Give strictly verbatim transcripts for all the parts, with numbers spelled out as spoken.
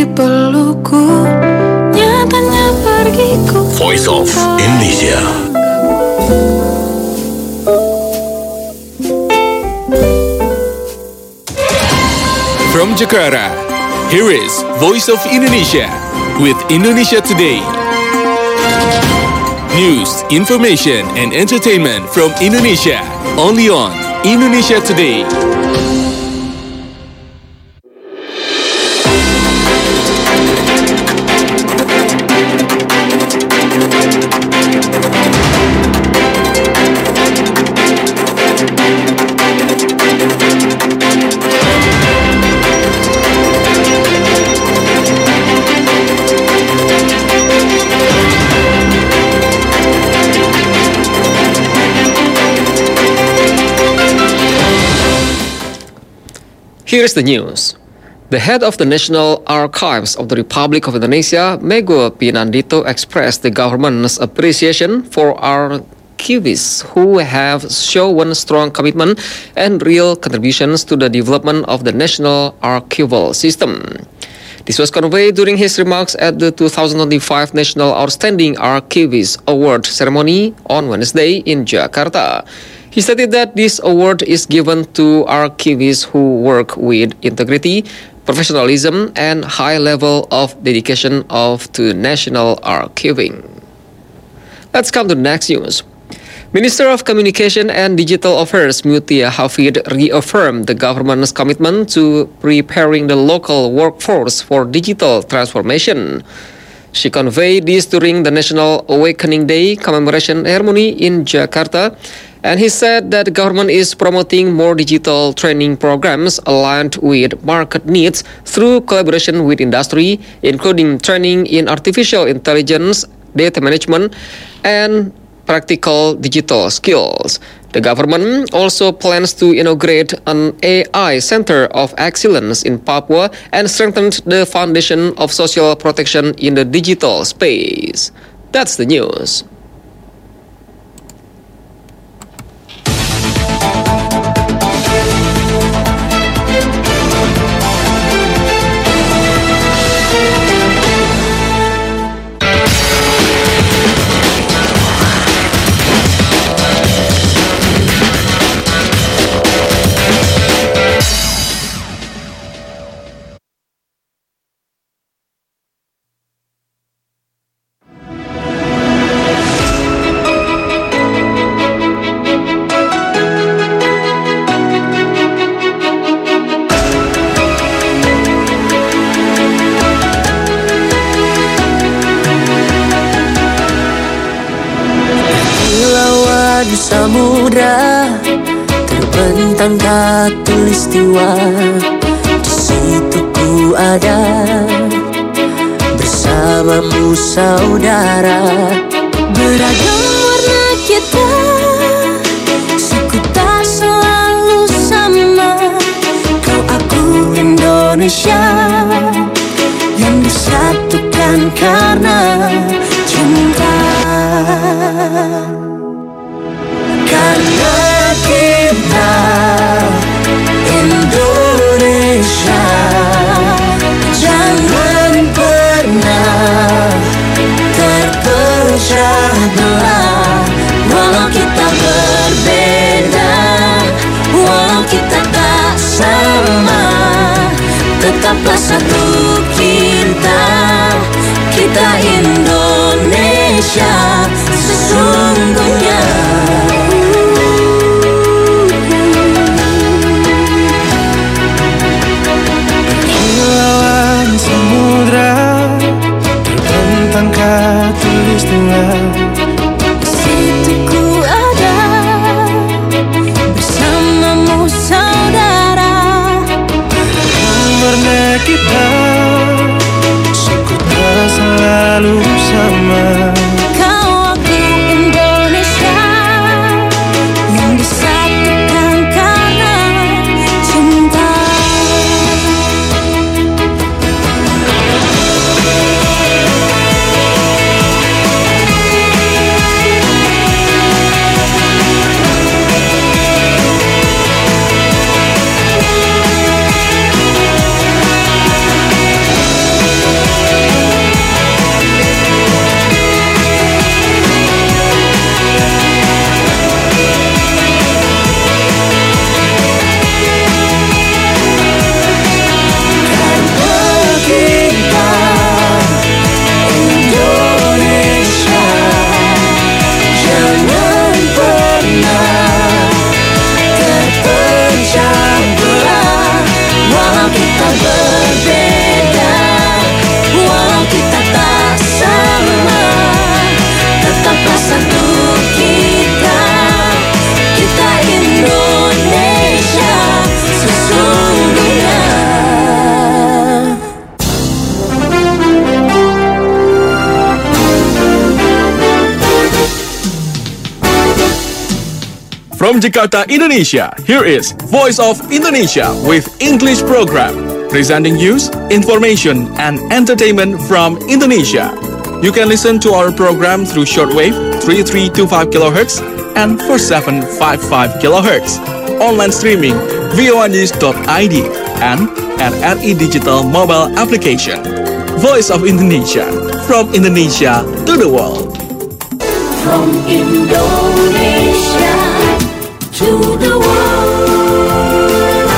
dipelukku, nyatanya pergiku. Voice of Indonesia. From Jakarta, here is Voice of Indonesia with Indonesia Today. News, information, and entertainment from Indonesia, only on Indonesia Today. Here's the news. The head of the National Archives of the Republic of Indonesia, Mego Pinandito, expressed the government's appreciation for archivists who have shown strong commitment and real contributions to the development of the national archival system. This was conveyed during his remarks at the two thousand twenty-five National Outstanding Archivist Award ceremony on Wednesday in Jakarta. He stated that this award is given to archivists who work with integrity, professionalism, and high level of dedication of to national archiving. Let's come to the next news. Minister of Communication and Digital Affairs Mutia Hafid reaffirmed the government's commitment to preparing the local workforce for digital transformation. She conveyed this during the National Awakening Day commemoration ceremony in Jakarta, and he said that the government is promoting more digital training programs aligned with market needs through collaboration with industry, including training in artificial intelligence, data management, and practical digital skills. The government also plans to inaugurate an A I Center of Excellence in Papua and strengthen the foundation of social protection in the digital space. That's the news. Samudra terbentang khatulistiwa, di situ ku ada bersamamu saudara. Beragam warna kita, suku tak selalu sama. Kau aku Indonesia yang disatukan karena cinta. Karena kita Indonesia, jangan pernah terpecah belah. Walau kita berbeda, walau kita tak sama, tetaplah satu kita, kita Indonesia sesungguhnya. Di situ ku ada bersamamu saudara. Warna kita, suku tak selalu sama. Kau aku Indonesia From Jakarta, Indonesia, here is Voice of Indonesia with English program, presenting news, information, and entertainment from Indonesia. You can listen to our program through shortwave three three two five kilohertz and four seven five five kilohertz, online streaming voanews dot I D, and at R I Digital mobile application. Voice of Indonesia, from Indonesia to the world. From Indonesia to the world.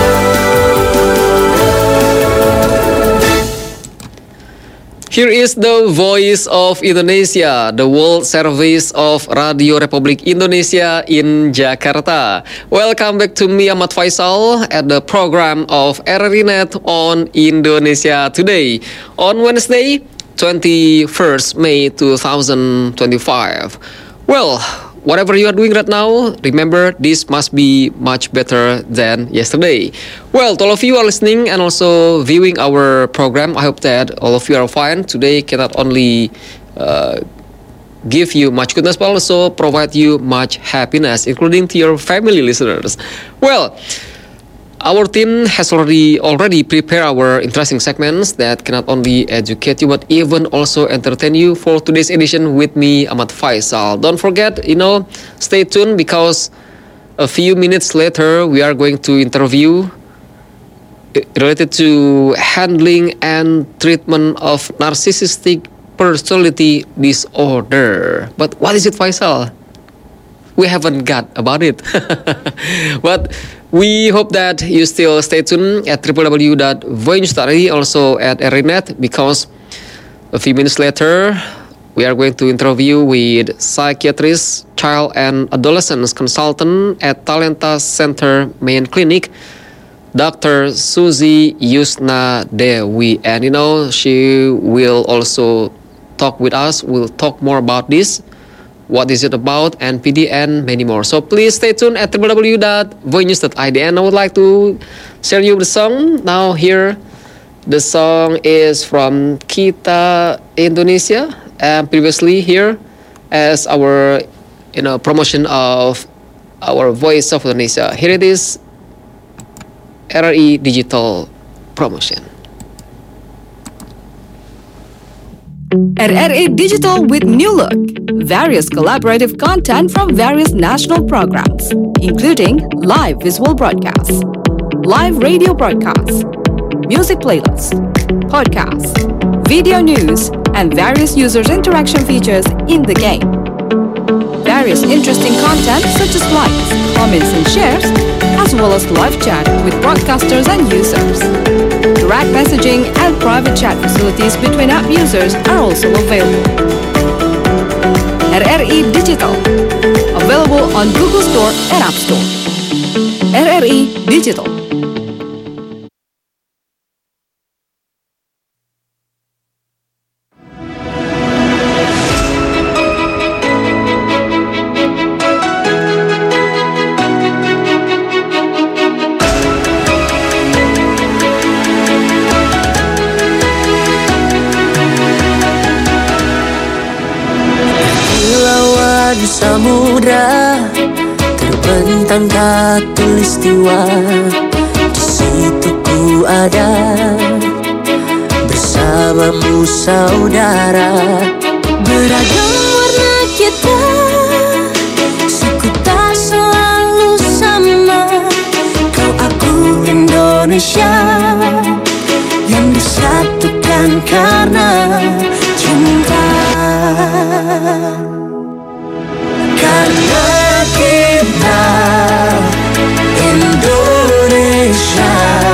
Here is the Voice of Indonesia, the World Service of Radio Republik Indonesia in Jakarta. Welcome back to me, Ahmad Faisal, at the program of R R I Net on Indonesia Today on Wednesday, twenty-first May two thousand twenty-five. Well, whatever you are doing right now, remember this must be much better than yesterday. Well, to all of you who are listening and also viewing our program, I hope that all of you are fine. Today cannot only uh, give you much goodness, but also provide you much happiness, including to your family listeners. Well, our team has already already prepared our interesting segments that cannot only educate you but even also entertain you for today's edition with me, Ahmad Faisal. Don't forget, you know, stay tuned because a few minutes later we are going to interview related to handling and treatment of narcissistic personality disorder. But what is it, Faisal? We haven't got about it. But we hope that you still stay tuned at w w w dot voanews dot I D, also at R R I Net, because a few minutes later we are going to interview with psychiatrist, child and adolescent consultant at Talenta Center Main Clinic, Doctor Suzy Yusna Dewi. And you know, she will also talk with us. We'll talk more about this. What is it about, N P D, and many more. So please stay tuned at w w w dot voanews dot I D. And I would like to share you the song. Now here, the song is from Kita Indonesia. And previously here, as our you know promotion of our Voice of Indonesia. Here it is, R R I Digital promotion. R R I Digital with new look. Various collaborative content from various national programs, including live visual broadcasts, live radio broadcasts, music playlists, podcasts, video news, and various users' interaction features in the game. Various interesting content such as likes, comments, and shares, as well as live chat with broadcasters and users. Direct messaging and private chat facilities between app users are also available. R R I Digital, available on Google Store and App Store. R R I Digital. Samudra terbentang khatulistiwa, di situ ku ada bersamamu saudara. Beragam warna kita, suku tak selalu sama. Kau aku Indonesia yang disatukan karena cinta. Karena kita Indonesia,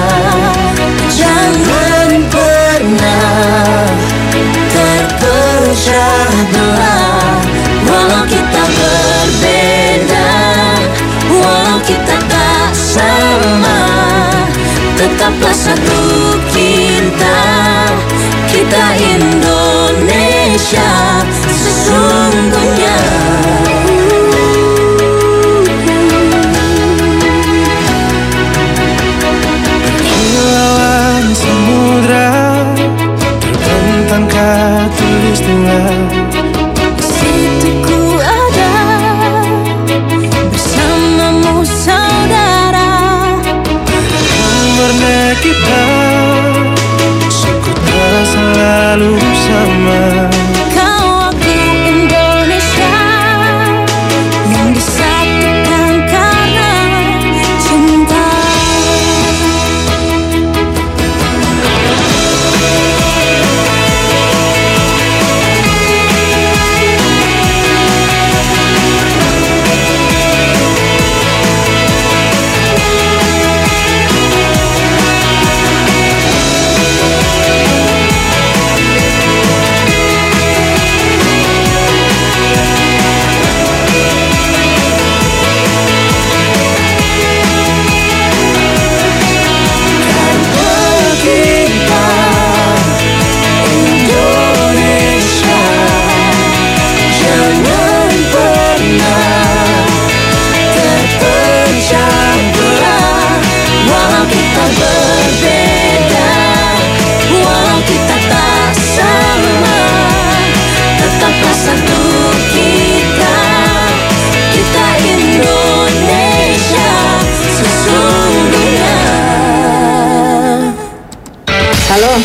jangan pernah terpecah belah. Walau kita berbeda, walau kita tak sama, tetaplah satu kita, kita Indonesia sesungguhnya. Khatulistiwa, di situ ku ada bersamamu kita sekolah selalu sama. Kau aku Indonesia yang disatukan karena cinta. Halo.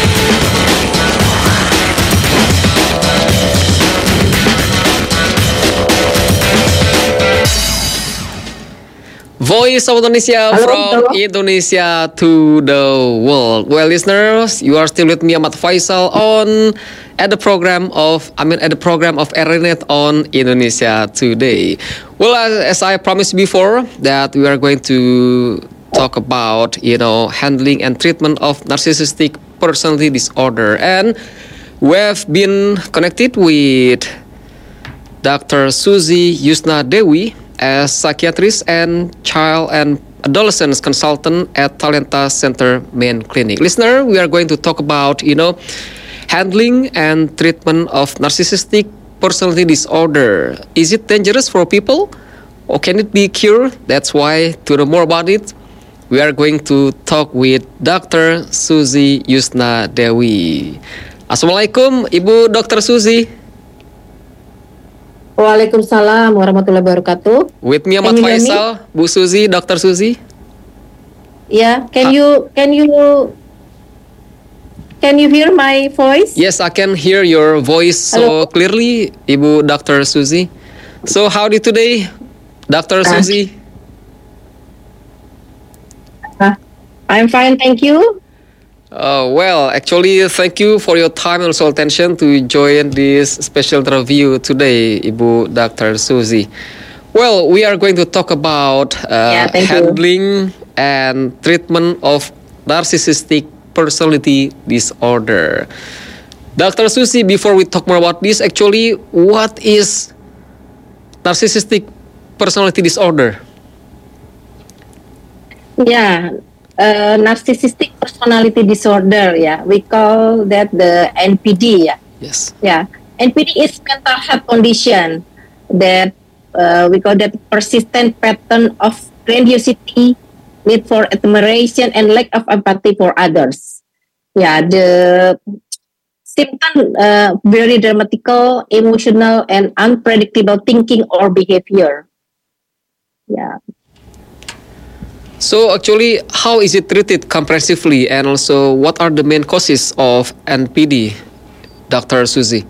Voice of Indonesia Halo, from halo. Indonesia to the world. Well, listeners, you are still with me, Ahmad Faisal, on at the program of I mean at the program of R R Net on Indonesia Today. Well, as, as I promised before, that we are going to talk about you know handling and treatment of narcissistic personality disorder, and we have been connected with Doctor Suzy Yusna Dewi as psychiatrist and child and adolescent consultant at Talenta Center Main Clinic. Listener, we are going to talk about, you know, handling and treatment of narcissistic personality disorder. Is it dangerous for people or can it be cured? That's why, to know more about it, we are going to talk with Doctor Suzy Yusna Dewi. Assalamualaikum, Ibu Dokter Suzy. Waalaikumsalam warahmatullahi wabarakatuh. With me, Ahmad Can you hear me? Faisal, Bu Suzy, Dokter Suzy. Yeah, Ha- can you can you can you hear my voice? Yes, I can hear your voice so Hello. clearly, Ibu Dokter Suzy. So, how did today, Dokter Ah. Suzy? Uh, I'm fine, thank you. Uh, well, actually, thank you for your time and also attention to join this special interview today, Ibu Dokter Suzy. Well, we are going to talk about uh, Yeah, thank you. handling and treatment of narcissistic personality disorder. Doctor Suzy, before we talk more about this, actually, what is narcissistic personality disorder? Yeah, uh, narcissistic personality disorder. Yeah, we call that the N P D. Yeah, Yes. yeah. N P D is mental health condition that uh, we call that persistent pattern of grandiosity, need for admiration, and lack of empathy for others. Yeah, the symptom uh, very dramatical, emotional, and unpredictable thinking or behavior. Yeah. So actually, how is it treated comprehensively, and also what are the main causes of N P D, Doctor Suzy?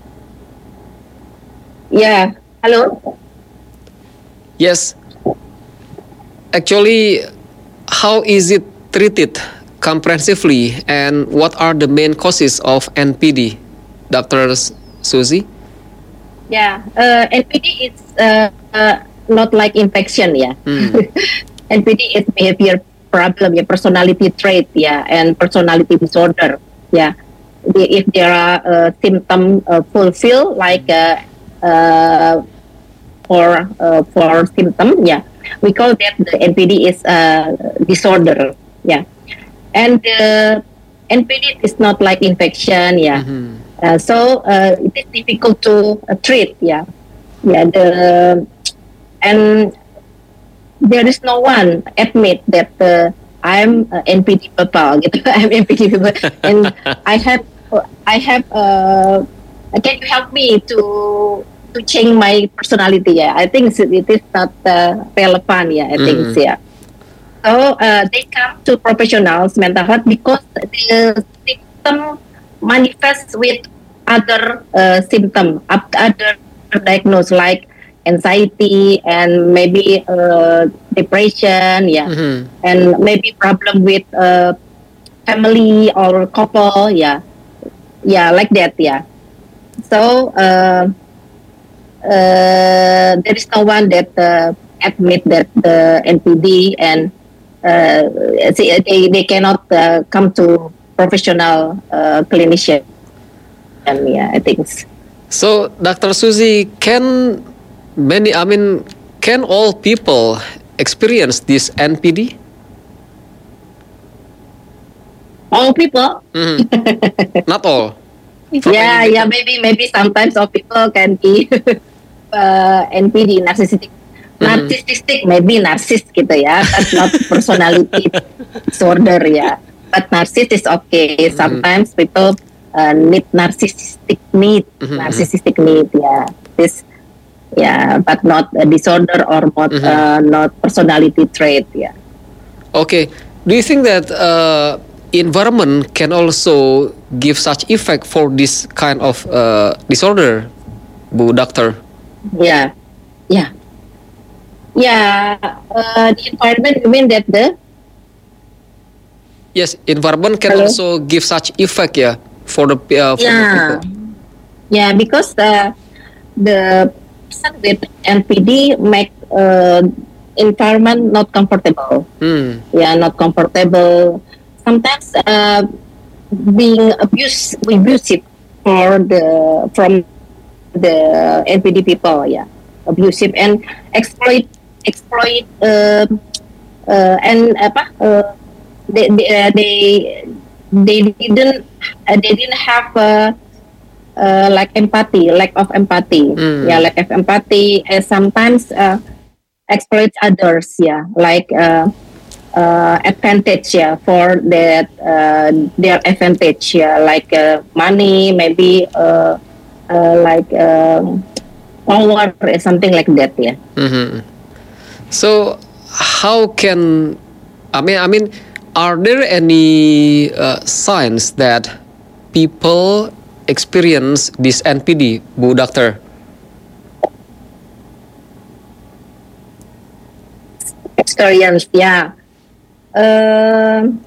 Yeah. Hello. Yes. Actually, how is it treated comprehensively, and what are the main causes of N P D, Doctor Suzy? Yeah. Uh, N P D is uh, uh, not like infection. Yeah. N P D is behavior problem, yeah, personality trait, yeah, and personality disorder, yeah. The- If there are uh, symptom uh, fulfill, like uh, uh, for uh, for symptom, yeah, we call that the N P D is uh, disorder, yeah. And uh, N P D is not like infection, yeah. Uh, so uh, it is difficult to uh, treat, yeah, yeah. The and there is no one admit that uh, I'm uh, N P D people, gitu. I'm N P D people, and I have I have. Uh, can you help me to to change my personality? Yeah, I think it it is not uh, relevant. Yeah, I think Mm. yeah. So uh, they come to professionals mental health because the symptom manifests with other uh, symptom, other diagnosis like anxiety and maybe uh, depression, yeah, Mhm. and maybe problem with uh, family or couple, yeah, yeah, like that, yeah. So uh, uh, there is no one that uh, admit that the N P D and uh, see, they they cannot uh, come to professional uh, clinician. And yeah, I think. So, Doctor Suzy, can many, I mean, can all people experience this N P D? All people. Mhm. Not all. From Yeah, any- yeah, maybe maybe sometimes all people can be uh, N P D, narcissistic. Narcissistic, maybe narcis gitu ya, but not personality disorder ya. But narcis is okay. Sometimes people uh, need narcissistic need, Mhm. narcissistic need, yeah. This, yeah, but not a disorder or not Mhm. uh, not personality trait, yeah. Okay. Do you think that uh, environment can also give such effect for this kind of uh, disorder, Bu Doctor? Yeah, yeah, yeah. Uh, the environment, you mean that the Yes, environment can Hello? also give such effect, yeah, for the uh, for the yeah, people. yeah, because the the person with N P D make uh, environment not comfortable. Hmm. Yeah, not comfortable. Sometimes uh, being abused, abusive for the from the N P D people. Yeah, abusive and exploit exploit uh, uh, and apa uh, they they, uh, they they didn't uh, they didn't have uh, uh, like empathy, lack of empathy. Mm. Yeah, lack of empathy. And sometimes uh, exploit others. Yeah, like uh, uh, advantage. Yeah, for that uh, their advantage. Yeah, like uh, money, maybe uh, uh, like um power, or something like that. Yeah. Mhm. So, how can I mean? I mean, are there any uh, signs that people experience this N P D, Bu Doctor? Experience, yeah. Um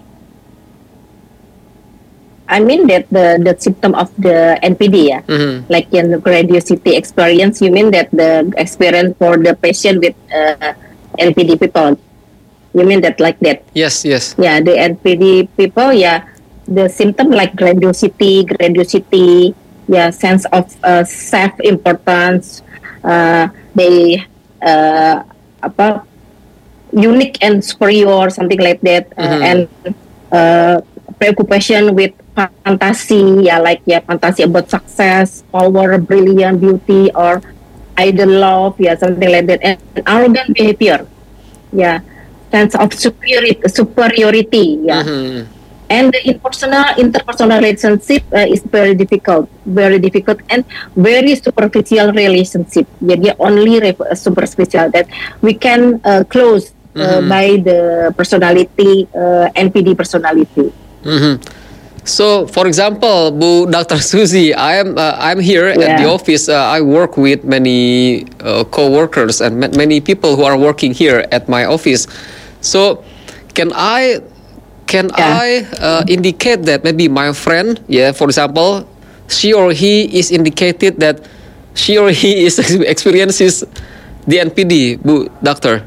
I mean that the the symptom of the N P D, yeah. Mhm. Like in the grandiosity experience, you mean that the experience for the patient with uh, N P D people? You mean that like that? Yes, yes. Yeah, the N P D people, yeah, the symptom like grandiosity, grandiosity, yeah, sense of uh, self-importance, uh, they uh, apa unique and superior, something like that, uh, Mhm. and uh, preoccupation with fantasy, yeah, like yeah, fantasy about success, power, brilliant, beauty, or idol love, yeah, something like that, and arrogant behavior, yeah, sense of superiority, superiority, yeah. Mhm. And the interpersonal interpersonal relationship uh, is very difficult, very difficult, and very superficial relationship. Jadi only re- superficial that we can uh, close uh, Mhm. by the personality, uh, N P D personality. Mhm. So, for example, Bu Doctor Suzy, I am uh, I'm here at the Yeah. office. Uh, I work with many uh, co-workers and ma- many people who are working here at my office. So, can I can Yeah. I uh, indicate that maybe my friend, yeah, for example, she or he is indicated that she or he is experiences the N P D, Bu Doctor?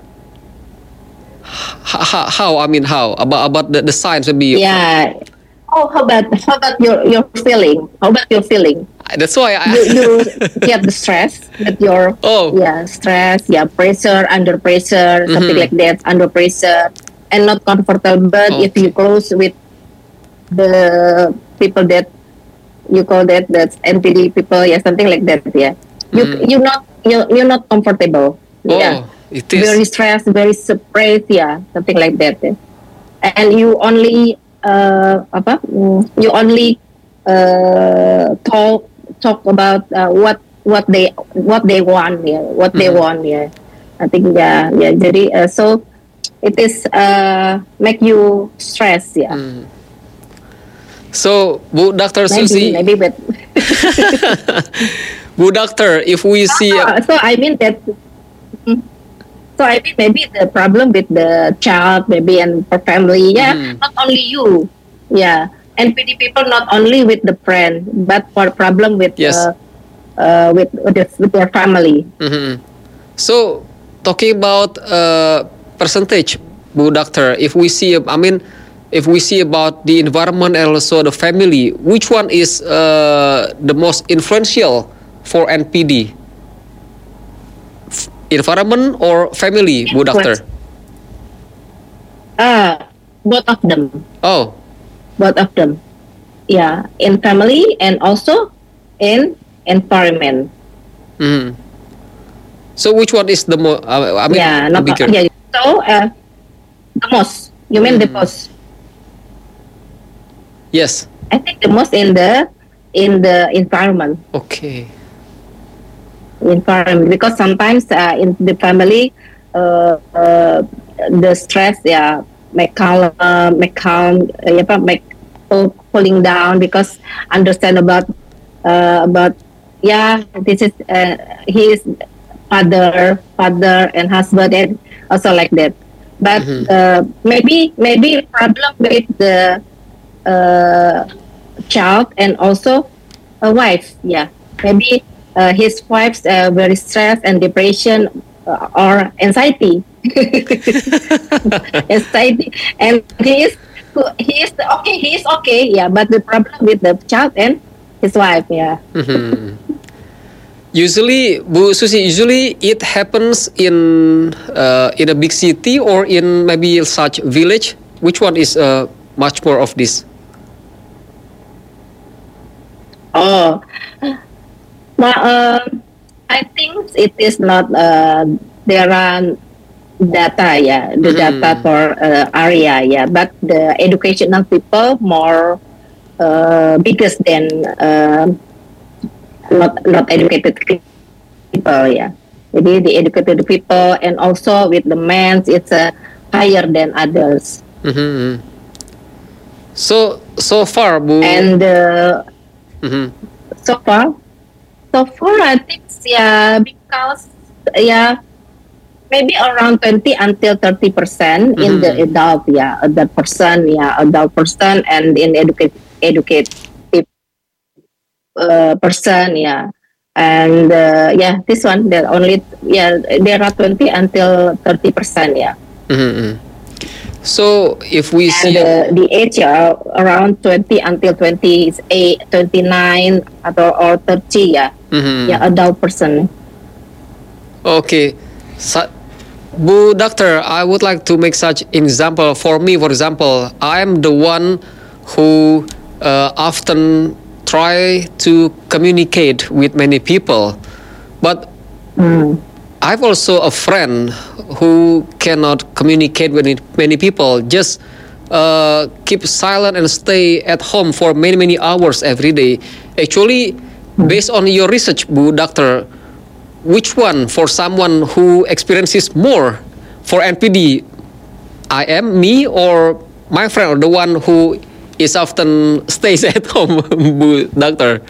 H- how, how? I mean, how about about the, the signs maybe? Yeah. Oh, how about how about your your feeling? How about your feeling? That's why I. You you get the stress that your Oh. yeah stress, yeah, pressure, under pressure, something Mhm. like that, under pressure, and not comfortable. But if you close with the people that you call that that's N P D people, yeah, something like that, yeah. You Mm. you not you you're not comfortable. Yeah. Oh, it is. Very stressed, very suppressed, yeah, something like that. Yeah. And you only uh, apa? Mm, you only uh, talk talk about uh, what what they what they want, yeah, what they Mhm. want, yeah. I think yeah, yeah. Jadi uh, so it is uh, make you stress. Yeah. Mm. So, Bu Doctor Maybe, Susi, maybe, but Bu Doctor, if we see, Uh, so I mean that. Mhm. So I mean maybe the problem with the child, maybe and for family, yeah, Mhm. not only you, yeah, N P D people not only with the friend, but for problem with Yes. uh, uh, with with, the, with their family. Mhm. So, talking about uh, percentage, Bu Doctor, if we see, I mean, if we see about the environment and also the family, which one is uh, the most influential for N P D? F- Environment or family, Bu Doctor? Uh, both of them, Oh, both of them, yeah, in family and also in environment. mhm. So which one is the more? Uh, I mean, Yeah, the not bigger? yeah. So uh, the most, you mean the Mm. most? Yes. I think the most in the in the environment. Okay. environment because sometimes uh, in the family uh, uh, the stress yeah make calm uh, make calm uh, yeah, apa, make pull, pulling down because understand about uh, about yeah this is uh, he is father father and husband and also like that but Mhm. uh, maybe maybe problem with the uh, child and also a wife yeah maybe uh, his wife's uh, very stressed and depression uh, or anxiety anxiety and he is he is okay he is okay yeah but the problem with the child and his wife yeah Mhm. Usually, Bu Susi, usually it happens in uh, in a big city or in maybe such village. Which one is uh, much more of this? oh well uh, I think it is not uh, there are data yeah the Mhm. data for uh, area yeah but the educational people more uh, biggest than uh, not not educated people yeah jadi the educated people and also with the men it's uh, higher than others Mhm. So so far, Bu. and uh, Mhm. so far so far I think yeah because yeah maybe around twenty until thirty percent in the Mhm. adult yeah adult person yeah adult person and in educate educated uh, person yeah and uh, yeah this one there only yeah there are twenty until thirty percent yeah Mhm. So if we and see, uh, the age uh, around twenty until twenty-eight twenty-nine atau or thirty yeah Mhm. yeah adult person. Okay, Sa- Bu Doctor, I would like to make such example. For me, for example, I am the one who uh, often try to communicate with many people, but Mm. I've also a friend who cannot communicate with many people. Just uh, keep silent and stay at home for many many hours every day. Actually, based on your research, Bu Doctor, which one for someone who experiences more for N P D? I am me or my friend or the one who is often stays at home, Bu Doctor.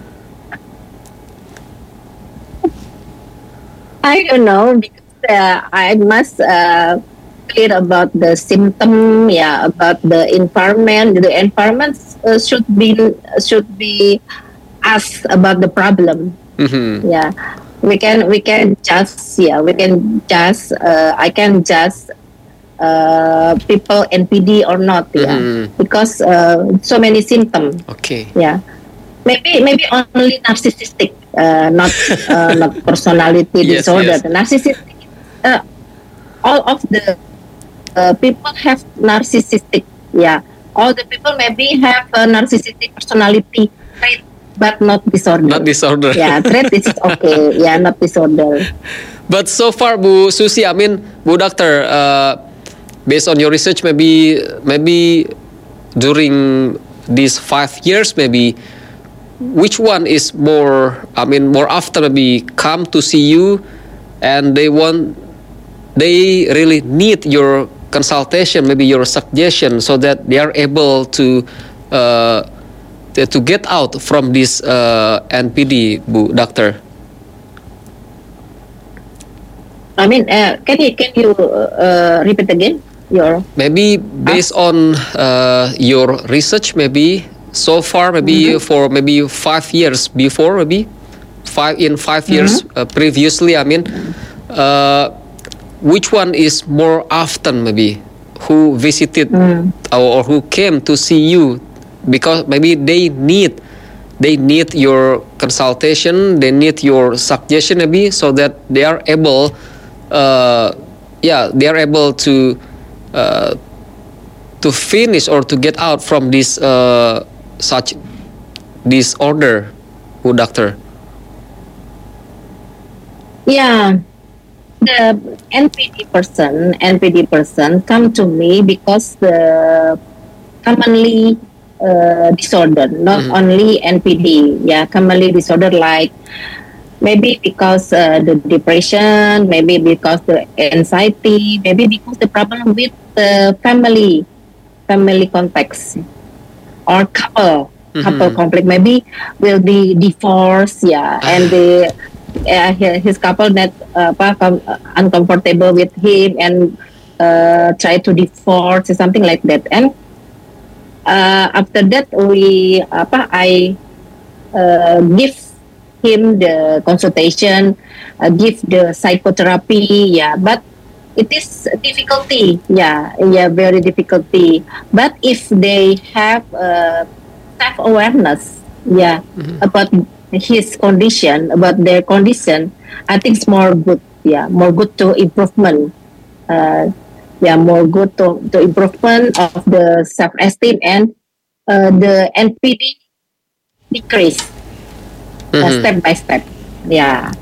I don't know because uh, I must uh, clear about the symptom, yeah, about the environment. The environment uh, should be should be asked about the problem. Mhm. Yeah, we can we can just yeah we can just uh, I can just uh, people N P D or not yeah Mhm. because uh, so many symptoms Okay. yeah maybe maybe only narcissistic uh, not uh, not personality Yes, disorder yes. narcissistic uh, all of the uh, people have narcissistic yeah all the people maybe have a narcissistic personality trait but not disorder Not disorder. yeah trait is okay yeah not disorder. But so far, Bu Susi, I mean, Bu Doctor, uh, based on your research, maybe maybe during these five years, maybe which one is more? I mean, more often maybe come to see you, and they want, they really need your consultation, maybe your suggestion, so that they are able to uh, to to get out from this uh, N P D, Bu Doctor? I mean, uh, can you can you uh, repeat again your? Maybe based on uh, your research, maybe so far, maybe Mm-hmm. for maybe five years before, maybe five in five years uh, previously. I mean, uh, which one is more often, maybe who visited or, or who came to see you, because maybe they need they need your consultation, they need your suggestion, maybe, so that they are able, uh, yeah, they are able to uh, to finish or to get out from this uh, such disorder, Bu Doctor. Yeah, the N P D person, N P D person come to me because the commonly uh, disorder, not Mhm. only N P D. Yeah, commonly disorder like maybe because uh, the depression, maybe because the anxiety, maybe because the problem with the family, family context or couple, couple Mhm. conflict. Maybe will be divorce. Yeah, and the uh, hi- his couple that uh, apa, com- uh, uncomfortable with him and uh, try to divorce or something like that. And uh, after that, we apa I uh, give him the consultation, uh, give the psychotherapy. Yeah, but it is difficulty. Yeah, yeah, very difficulty. But if they have uh, self awareness, yeah, about his condition, about their condition, I think it's more good. Yeah, more good to improvement. Uh, yeah, more good to, to improvement of the self esteem and uh, the N P D decrease uh, Mhm. step by step. Yeah.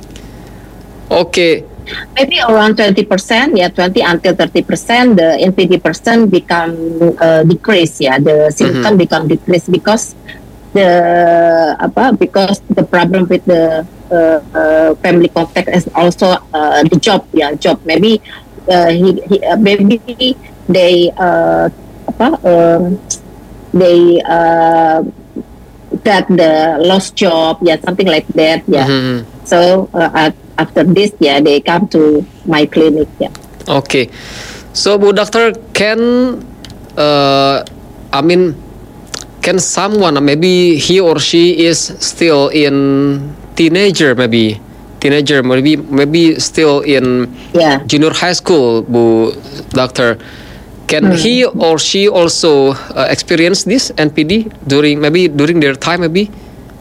Okay. Maybe around twenty percent, yeah, twenty until thirty percent, the N P D person become uh, decrease, yeah, the symptom become decrease because the apa because the problem with the uh, uh, family contact is also uh, the job, yeah, job. Maybe uh, he, he uh, maybe they uh, apa um, they uh, got the lost job, yeah, something like that, yeah. Mhm. So uh, at, after this, yeah, they come to my clinic. Yeah. Okay, so Bu Doctor, can uh, I mean, can someone, maybe he or she is still in teenager, maybe teenager, maybe maybe still in Yeah. junior high school, Bu Doctor. Can he or she also uh, experience this N P D during maybe during their time, maybe?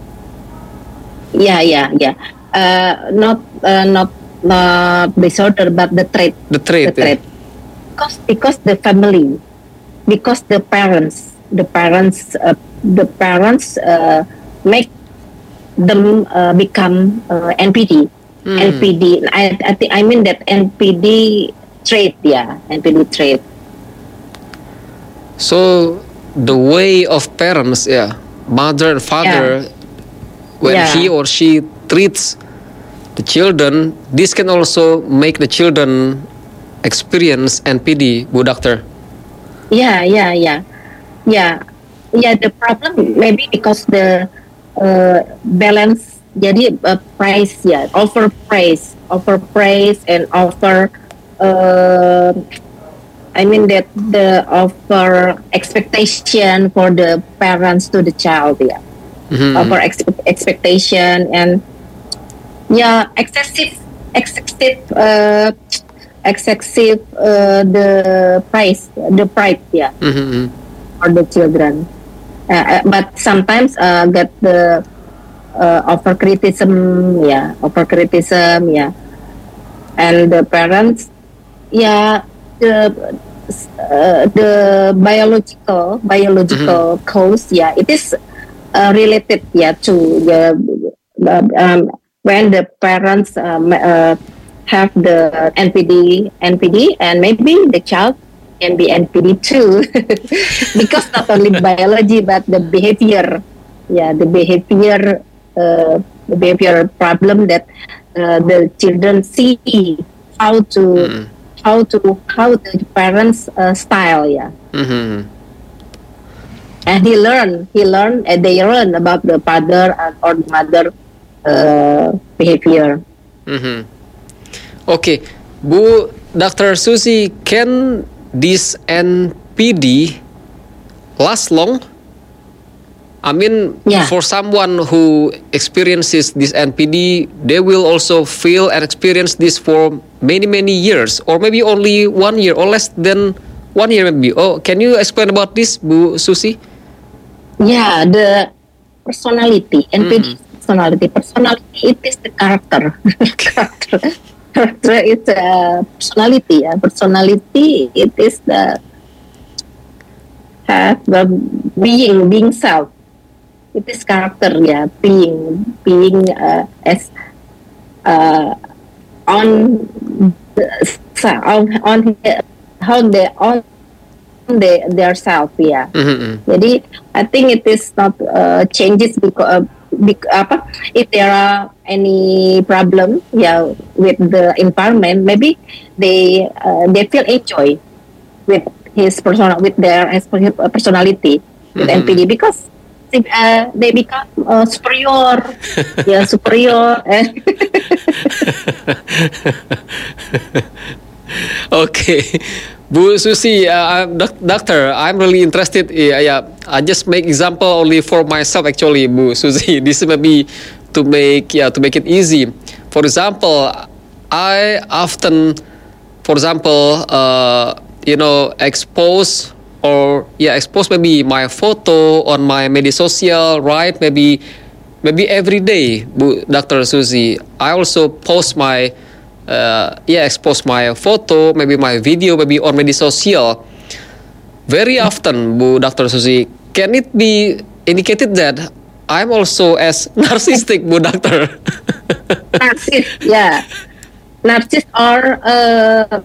Yeah. Yeah. Yeah. Uh, not uh, not not disorder, but the trait. The trait, The yeah. trait. Because because the family, because the parents, the parents, uh, the parents uh, make them uh, become uh, N P D. Hmm. N P D. I I think I mean that N P D trait. Yeah, N P D trait. So the way of parents, yeah, mother and father, when Yeah. he or she treats the children, this can also make the children experience N P D, Bu Doctor. Yeah, yeah, yeah, yeah, yeah. The problem maybe because the uh, balance, jadi uh, price, yeah, over price, over price, and over. Uh, I mean that the offer expectation for the parents to the child, yeah, Mhm. offer ex- expectation and yeah, excessive, excessive, uh, excessive uh, the price, the price, yeah, Mhm. for the children. Uh, uh, but sometimes uh, get the uh, over criticism, yeah, over criticism, yeah, and the parents, yeah, the uh, the biological biological cause, yeah, it is uh, related, yeah, to the uh, um, when the parents um, uh, have the N P D, N P D, and maybe the child can be N P D too, because not only biology but the behavior, yeah, the behavior, uh, the behavior problem that uh, the children see how to how to how the parents uh, style, yeah. Mm-hmm. And he learned, he learned, and they learn about the father and or the mother uh, behavior. Mm-hmm. Okay, Bu Doctor Susi, can this N P D last long? I mean, Yeah. for someone who experiences this N P D, they will also feel and experience this for many, many years, or maybe only one year, or less than one year, maybe. Oh, can you explain about this, Bu Susi? Yeah, the personality, N P D Mhm. personality, personality, it is the character. character, character is uh, personality. Yeah. Personality, it is the uh, the being, being self. It is character, yeah, being, being uh, as uh, on the, on on how they on the, their self, yeah. Mm-hmm. Jadi I think it is not uh, changes because uh, bec- apa if there are any problem, yeah, with the environment, maybe they uh, they feel enjoy with his personal with their personality with Mhm. N P D because uh, they become uh, superior, yeah, superior. And Okay, Bu Susi, uh, I'm doc- doctor, I'm really interested. Yeah, yeah, I just make example only for myself actually, Bu Susi. This may be to make yeah to make it easy. For example, I often, for example, uh, you know, expose or yeah expose maybe my photo on my media social, right? Maybe maybe every day, Bu Doctor Susi. I also post my uh, yeah expose my photo, maybe my video, maybe on media social very often, Bu Doctor Susi. Can it be indicated that I'm also as narcissistic, Bu Doctor? narcissist, yeah, narcissist or uh,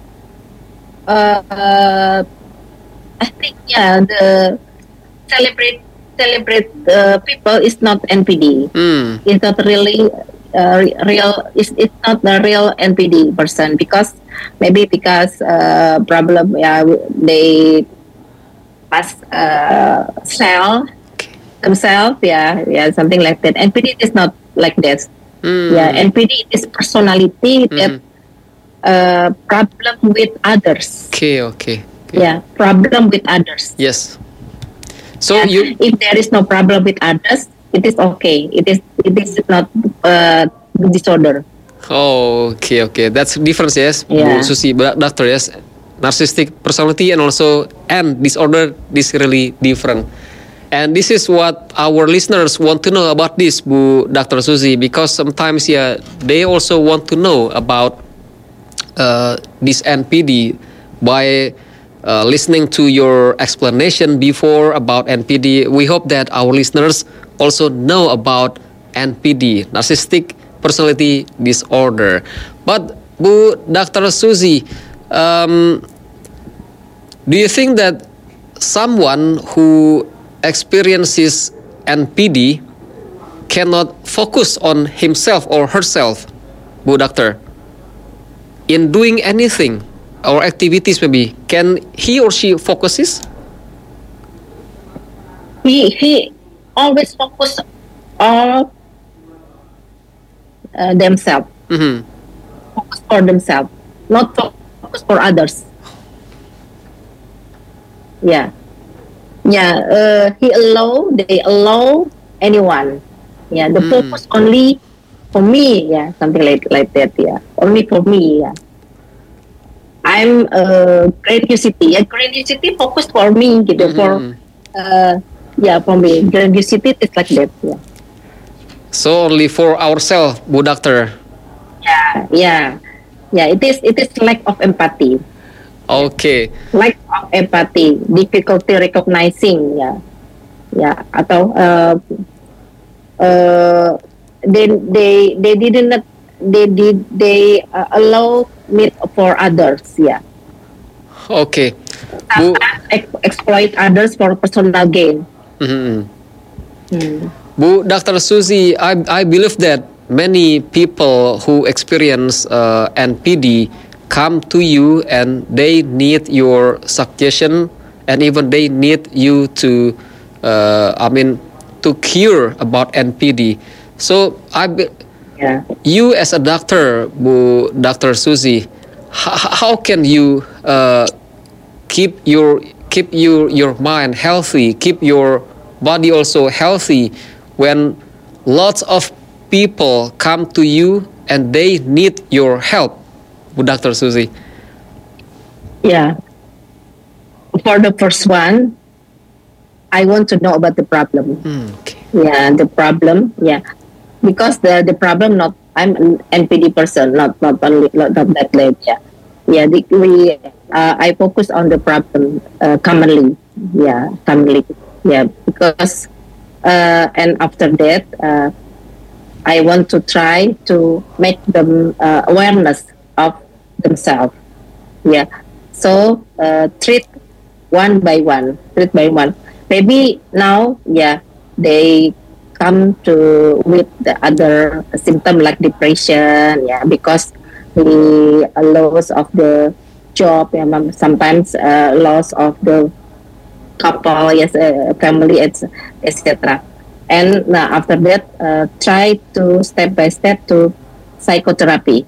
uh, uh, I think yeah the celebrate celebrate uh, people is not N P D. Hmm. It's not really uh, re- real. It's, it's not the real N P D person because maybe because uh, problem yeah they pass uh, sell themselves, yeah, yeah, something like that. N P D is not like that. Hmm. Yeah, N P D is personality that uh, problem with others. Okay, okay. Yeah, problem with others. Yes. So And you if there is no problem with others, it is okay. It is it is not uh, disorder. Oh, okay, okay. That's difference, yes, Yeah. Bu Susi, Bu Doctor, yes. Narcissistic personality and also and disorder, this really different. And this is what our listeners want to know about this, Bu Doctor Susi, because sometimes, yeah, they also want to know about uh, this N P D by uh, listening to your explanation before about N P D. We hope that our listeners also know about N P D, narcissistic personality disorder. But Bu Doctor Susi, um, do you think that someone who experiences N P D cannot focus on himself or herself, Bu Doctor, in doing anything or activities maybe? Can he or she focuses? He he always focus on uh, themselves. Mm-hmm. Focus for themselves, not focus for others. Yeah, yeah. Uh, he allow they allow anyone. Yeah, the Mm. focus only for me. Yeah, something like like that. Yeah, only for me. Yeah. I'm uh, curiosity. Yeah, curiosity focus for me. Gitu, for Mhm. uh, yeah, for me. Curiosity is like that. Yeah. So only for ourselves, Bu Doctor. Yeah, yeah, yeah. It is. It is lack of empathy. Okay. Lack of empathy, difficulty recognizing. Yeah, yeah. Atau uh, uh, they they they didn't they did they uh, allow me for others. Yeah, Okay. Bu, sometimes ex- exploit others for personal gain. Mhm. Hmm. Bu Doctor Susi, I, I believe that many people who experience uh, N P D, come to you and they need your suggestion, and even they need you to, uh, I mean, to cure about N P D. So I, be- Yeah. you as a doctor, Bu Doctor Suzy, h- how can you uh, keep your keep your your mind healthy, keep your body also healthy when lots of people come to you and they need your help, Bu Doctor Suzy? Yeah. For the first one, I want to know about the problem. Hmm, okay. Yeah, the problem. Yeah, because the the problem not I'm an N P D person, not not only not, not that late. Yeah, yeah. The, we uh, I focus on the problem uh, commonly. Yeah, commonly. Yeah, because uh, and after that, uh, I want to try to make them uh, awareness of themselves. Yeah, so uh, treat one by one, treat by one. Maybe now, yeah, they come to with the other symptom like depression, yeah, because the uh, loss of the job, yeah, mom- sometimes uh, loss of the couple, yes, uh, family, et cetera. And uh, after that, uh, try to step by step to psychotherapy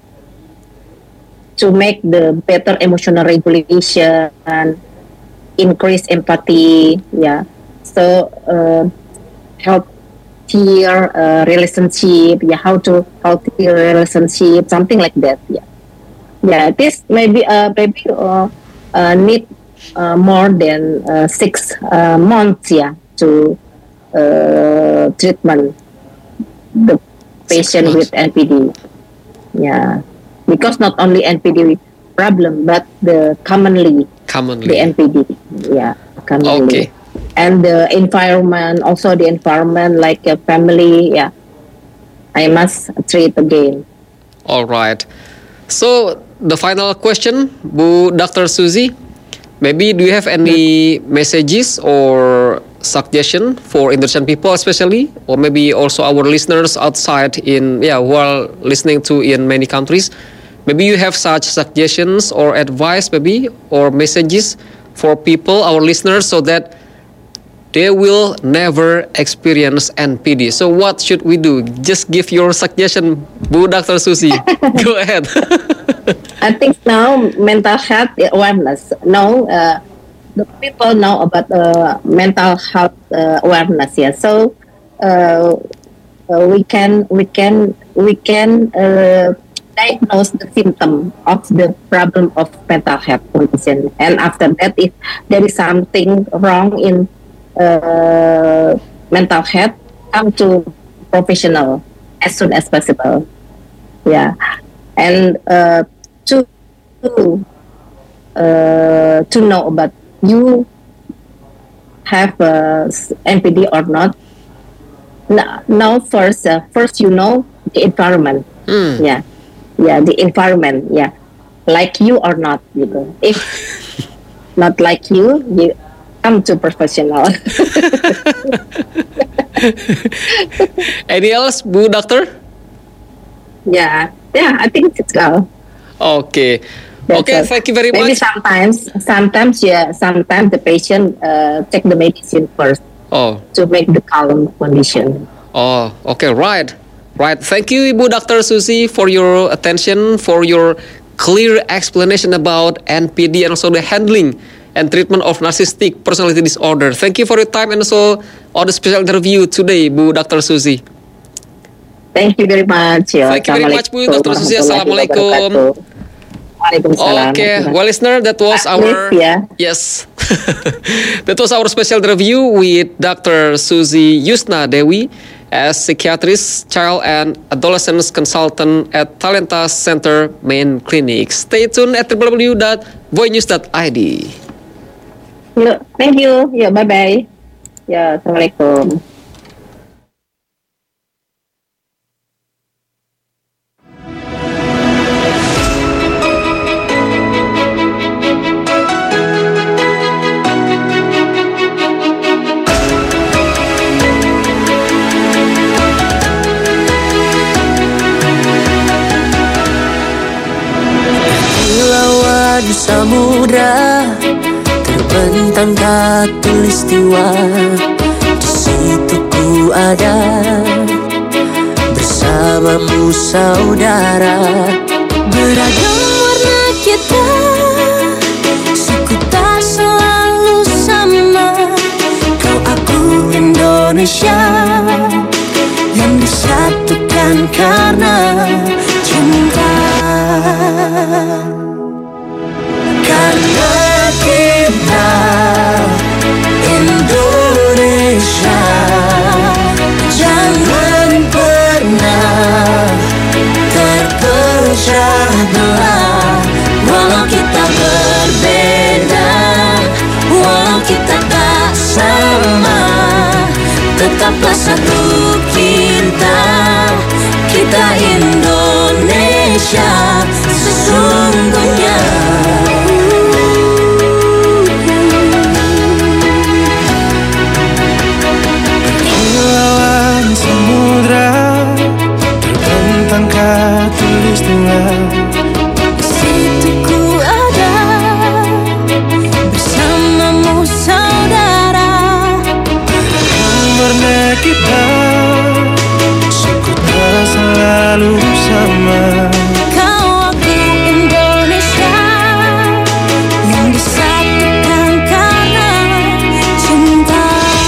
to make the better emotional regulation and increase empathy, yeah. So uh, healthier uh, relationship, yeah. How to healthier relationship, something like that, yeah. Yeah, this maybe uh maybe uh, uh need uh, more than uh, six uh, months, yeah, to uh, treatment the patient with N P D, yeah. Because not only N P D problem, but the commonly Commonly. the N P D, yeah, commonly. Okay. And the environment, also the environment like a family, yeah. I must treat again. All right. So the final question, Bu Doctor Suzy, maybe do you have any messages or suggestion for Indonesian people especially, or maybe also our listeners outside in yeah who are listening to in many countries? Maybe you have such suggestions or advice, maybe, or messages for people, our listeners, so that they will never experience N P D. So what should we do? Just give your suggestion, Bu Doctor Suzy. Go ahead. I think now mental health awareness. Now uh, the people know about uh, mental health uh, awareness. Yeah, so uh, uh, we can we can we can uh, diagnose the symptom of the problem of mental health condition, and after that, if there is something wrong in uh, mental health, come to professional as soon as possible. Yeah, and uh, to uh, to know about you have uh, N P D or not. Now, now first, uh, first you know the environment. Hmm. Yeah, yeah, the environment. Yeah, like you or not. You know, if not like you, you come to professional. Any else, Bu Doctor? Yeah, yeah, I think it's all. Okay. That's Okay, all. thank you very Maybe much. sometimes, sometimes, yeah, sometimes the patient uh, take the medicine first Oh, to make the calm condition. oh, okay, right. Right. Thank you, Ibu Doctor Suzy, for your attention, for your clear explanation about N P D and also the handling and treatment of narcissistic personality disorder. Thank you for your time and also all the special interview today, Bu Doctor Suzy. Thank you very much. Ya. Thank you very much, Bu Doctor Suzy. Assalamualaikum Assalamualaikum. warahmatullahi wabarakatuh. Waalaikumsalam. Okay, well, listener, that was Pak our Nif, ya. yes, that was our special interview with Doctor Suzy Yusna Dewi, as psychiatrist, child and adolescent consultant at Talenta Center Main Clinic. Stay tuned at w w w dot voinews dot i d. Ya, thank you. Ya, bye bye. Ya, assalamualaikum. Bila cinta tulistiwa. Di situ ku ada bersamamu saudara. Beragam warna kita, suku tak selalu sama. Kau aku Indonesia yang disatukan karena cinta. Karena kita Indonesia, jangan pernah terpecah belah. Walau kita berbeda, walau kita tak sama, tetaplah satu kita, kita Indonesia sesungguhnya. Kilauan samudra terbentang khatulistiwa. Di situ ku ada bersamamu saudara. Warna kita, suku tak selalu sama. Kau aku Indonesia yang disatukan karena cinta.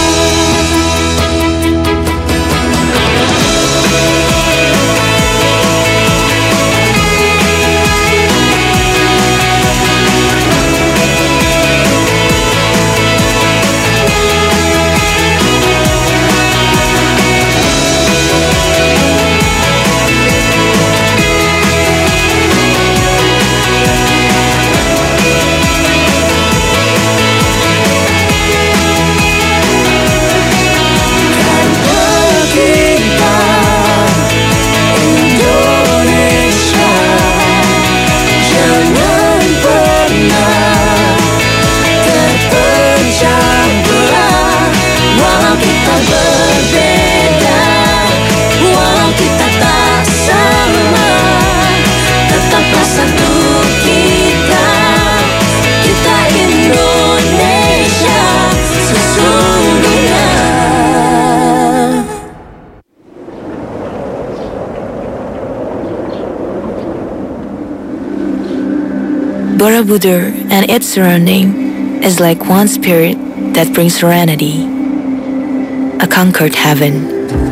Borobudur and its surrounding is like one spirit that brings serenity, a conquered heaven.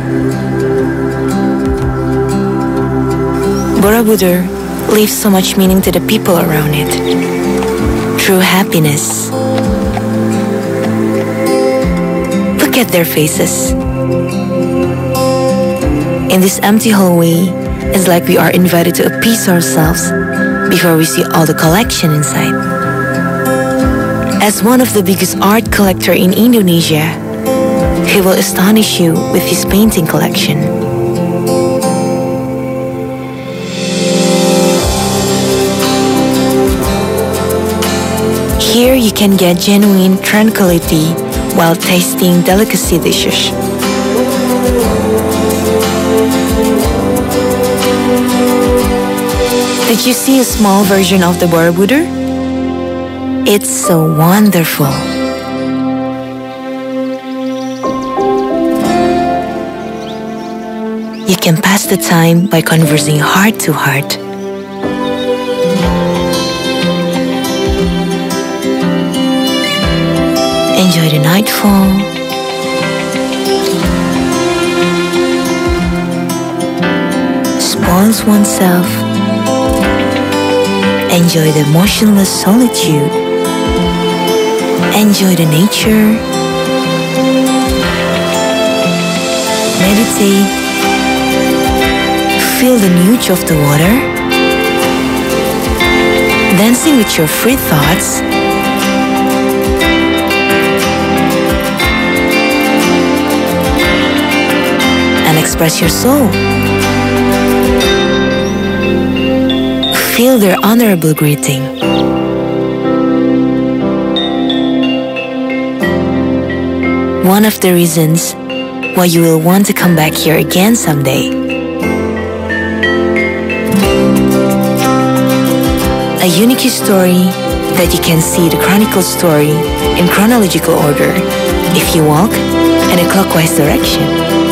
Borobudur leaves so much meaning to the people around it, true happiness. Look at their faces. In this empty hallway, it's like we are invited to appease ourselves before we see all the collection inside. As one of the biggest art collector in Indonesia, he will astonish you with his painting collection. Here you can get genuine tranquility while tasting delicacy dishes. Did you see a small version of the Borobudur? It's so wonderful. You can pass the time by conversing heart to heart. Enjoy the nightfall. Spoils oneself. Enjoy the motionless solitude. Enjoy the nature. Meditate. Feel the nudge of the water. Dancing with your free thoughts. And express your soul. Feel their honorable greeting. One of the reasons why you will want to come back here again someday. A unique story that you can see the chronicle story in chronological order if you walk in a clockwise direction.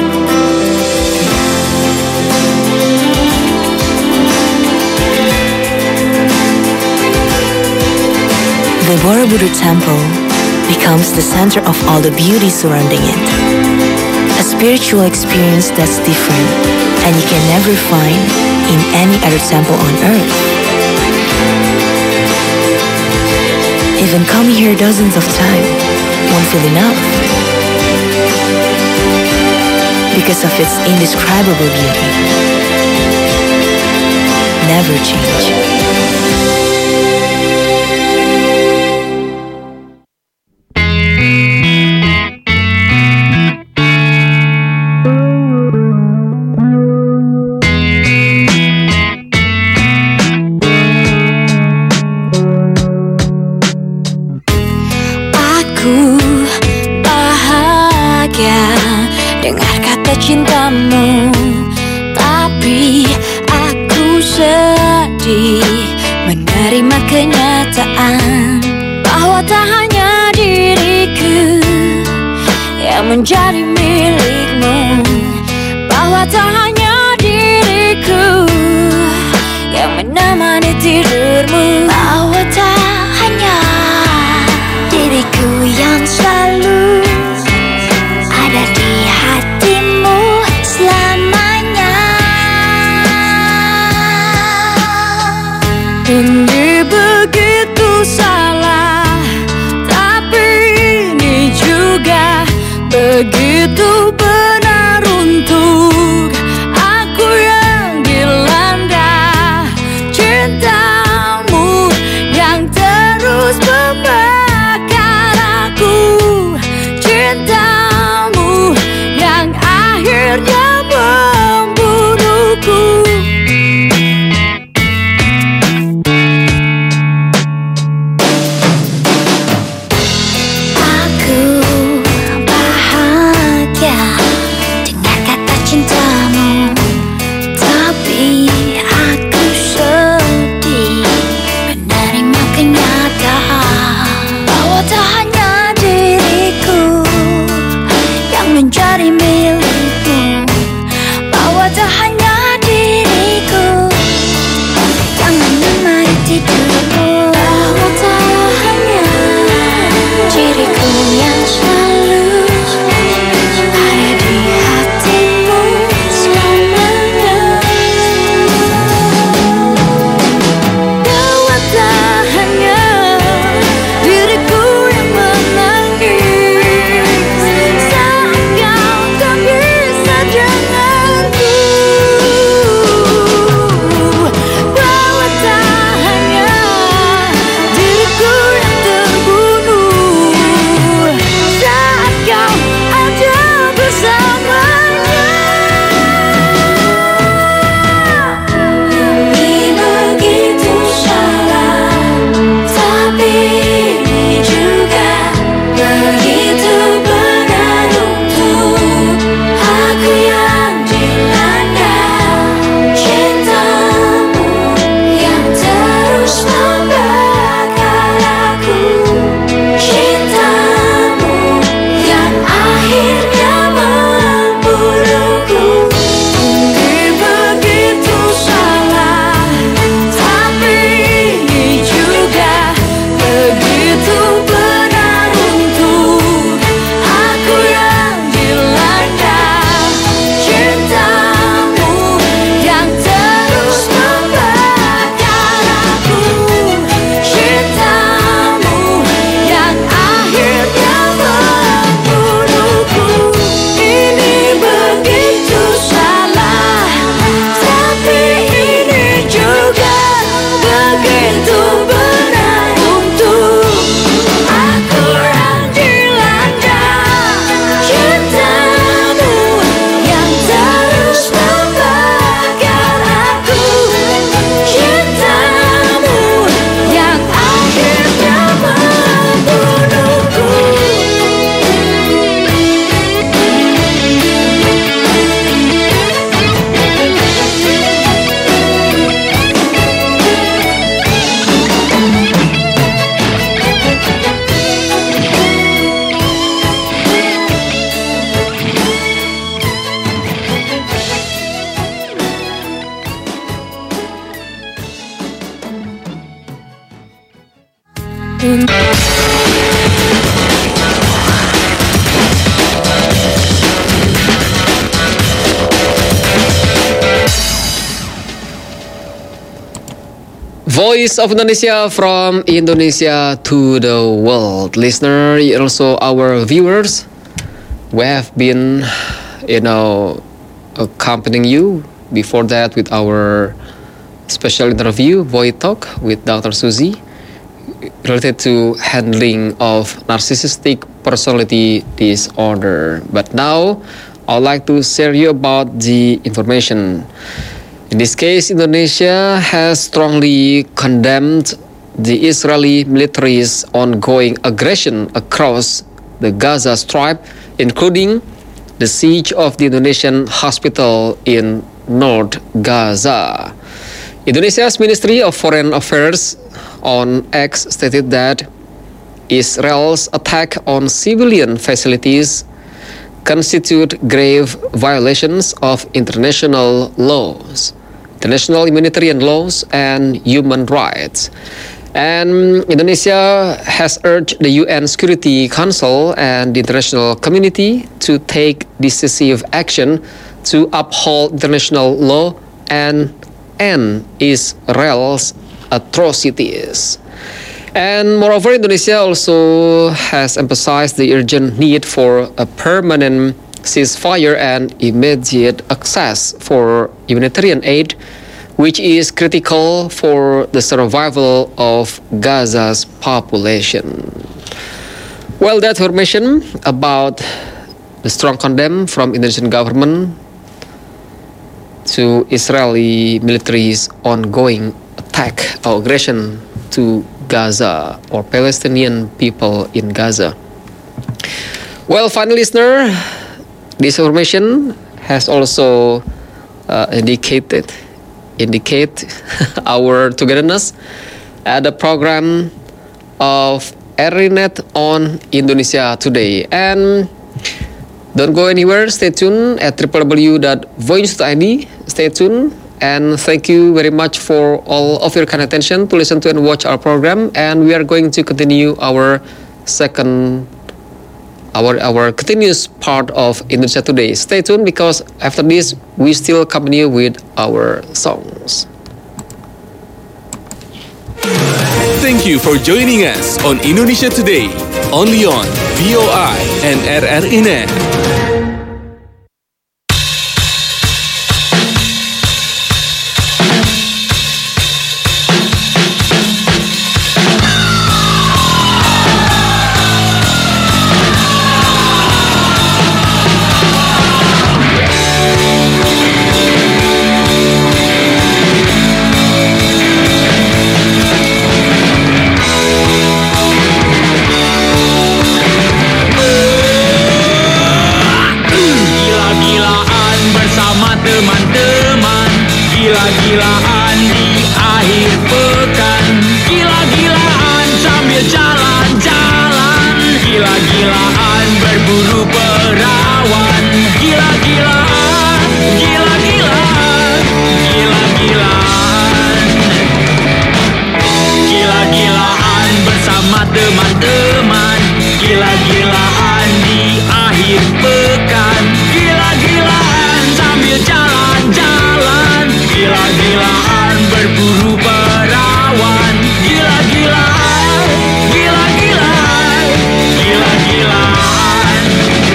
The Borobudur Temple becomes the center of all the beauty surrounding it. A spiritual experience that's different and you can never find in any other temple on earth. Even coming here dozens of times won't feel enough because of its indescribable beauty. Never change. Cintamu, tapi aku sedih menerima kenyataan bahwa tak hanya diriku yang menjadi milikmu, bahwa tak hanya diriku yang menemani tidurmu, bahwa tak hanya diriku yang selalu ada di hatimu selamanya. Ini begitu salah, tapi ini juga begitu benar untuk aku yang dilanda cintamu yang terus membakar aku, cintamu yang akhirnya membunuhku. Aku bahagia Voice of Indonesia from Indonesia to the world. Listener, also our viewers, we have been, you know, accompanying you before that with our special interview, Voice Talk with Doctor Suzy, related to handling of narcissistic personality disorder. But now, I would like to share you about the information. In this case, Indonesia has strongly condemned the Israeli military's ongoing aggression across the Gaza Strip, including the siege of the Indonesian hospital in North Gaza. Indonesia's Ministry of Foreign Affairs on X stated that Israel's attack on civilian facilities constitute grave violations of international laws, international humanitarian laws, and human rights. And Indonesia has urged the U N Security Council and the international community to take decisive action to uphold international law and end Israel's atrocities. And moreover, Indonesia also has emphasized the urgent need for a permanent ceasefire and immediate access for humanitarian aid, which is critical for the survival of Gaza's population. Well, that information about the strong condemn from Indonesian government to Israeli military's ongoing attack or aggression to Gaza or Palestinian people in Gaza. Well, final listener, this information has also uh, indicated indicate our togetherness at the program of ERINET on Indonesia Today. And don't go anywhere, stay tuned at w w w dot voice dot i d. Stay tuned, and thank you very much for all of your kind attention to listen to and watch our program. And we are going to continue our second Our our continuous part of Indonesia Today. Stay tuned, because after this we still continue with our songs. Thank you for joining us on Indonesia Today, only on V O I and R R I Net. Gila-gilaan di akhir pekan, gila-gilaan sambil jalan-jalan, gila-gilaan berburu perawan, gila-gilaan, gila-gilaan, gila-gilaan, gila-gilaan bersama teman-teman, gila-gilaan di akhir pekan, gila-gilaan sambil jalan-jalan, gila-gilaan berburu perawan, gila-gilaan, gila-gilaan, gila-gilaan.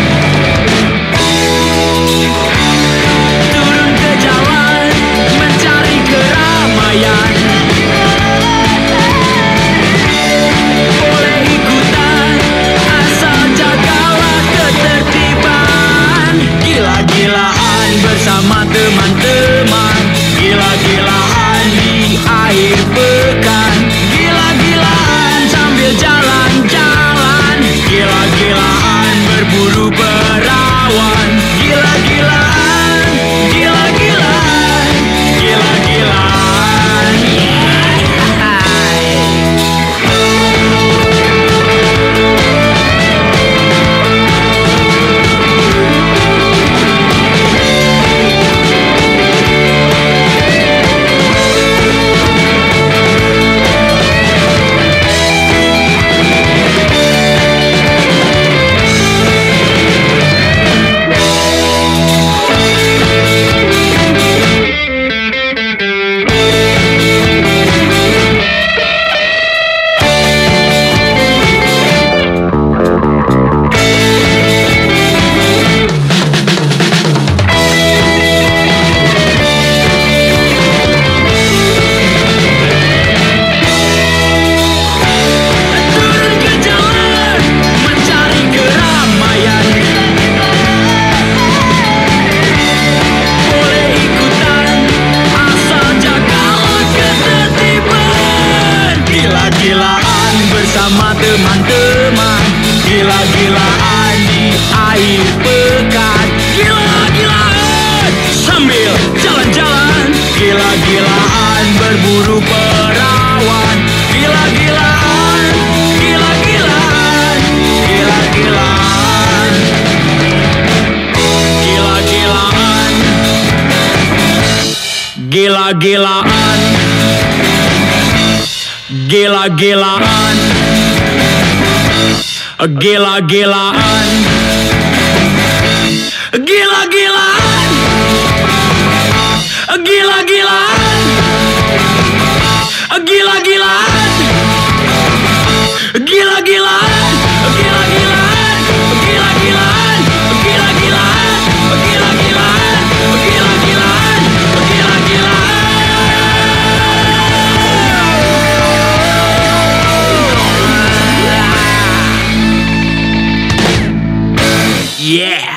Turun ke jalan mencari keramaian, boleh ikutan asal jagalah ketertiban, gila-gilaan bersama teman-teman, gila-gilaan di akhir pekan, gila-gilaan sambil jalan-jalan, gila-gilaan berburu perawan, gila-gilaan, gila-gilaan, gila-gilaan. Gila-gilaan berburu perawan. Gila-gilaan, gila-gilaan, gila-gilaan, gila-gilaan, gila-gilaan, gila-gilaan, gila-gilaan, gila-gilaan, gila-gilaan, gila-gilaan, gila-gilaan, gila-gilaan, gila-gilaan, gila-gilaan, gila-gilaan, gila-gilaan, gila-gilaan. Yeah.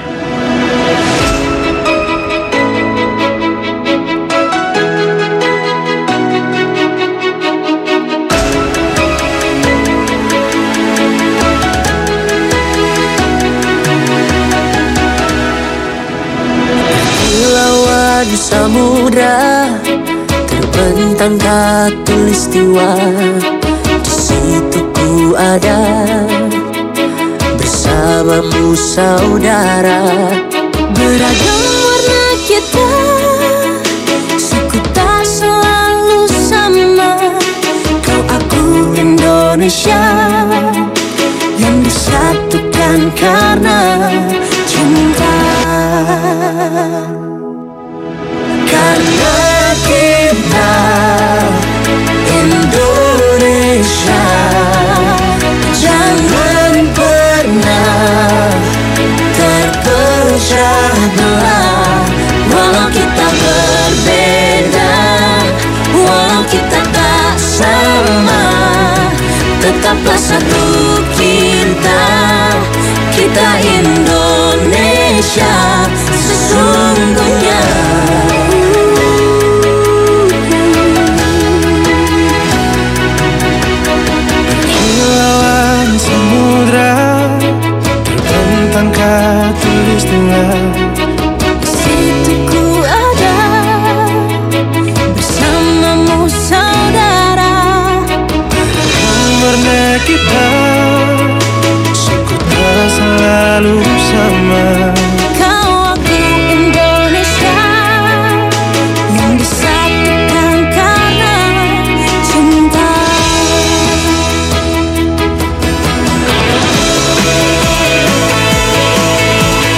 Di samudra terbentang khatulistiwa, di situ ku ada bersamamu saudara. Beragam warna kita, suku tak selalu sama. Kau aku Indonesia yang disatukan karena cinta. Karena kita Indonesia, jangan pernah terpecah belah. Walau kita berbeda, walau kita tak sama, tetaplah satu kita, kita Indonesia sesungguhnya. Kilauan samudra terbentang khatulistiwa,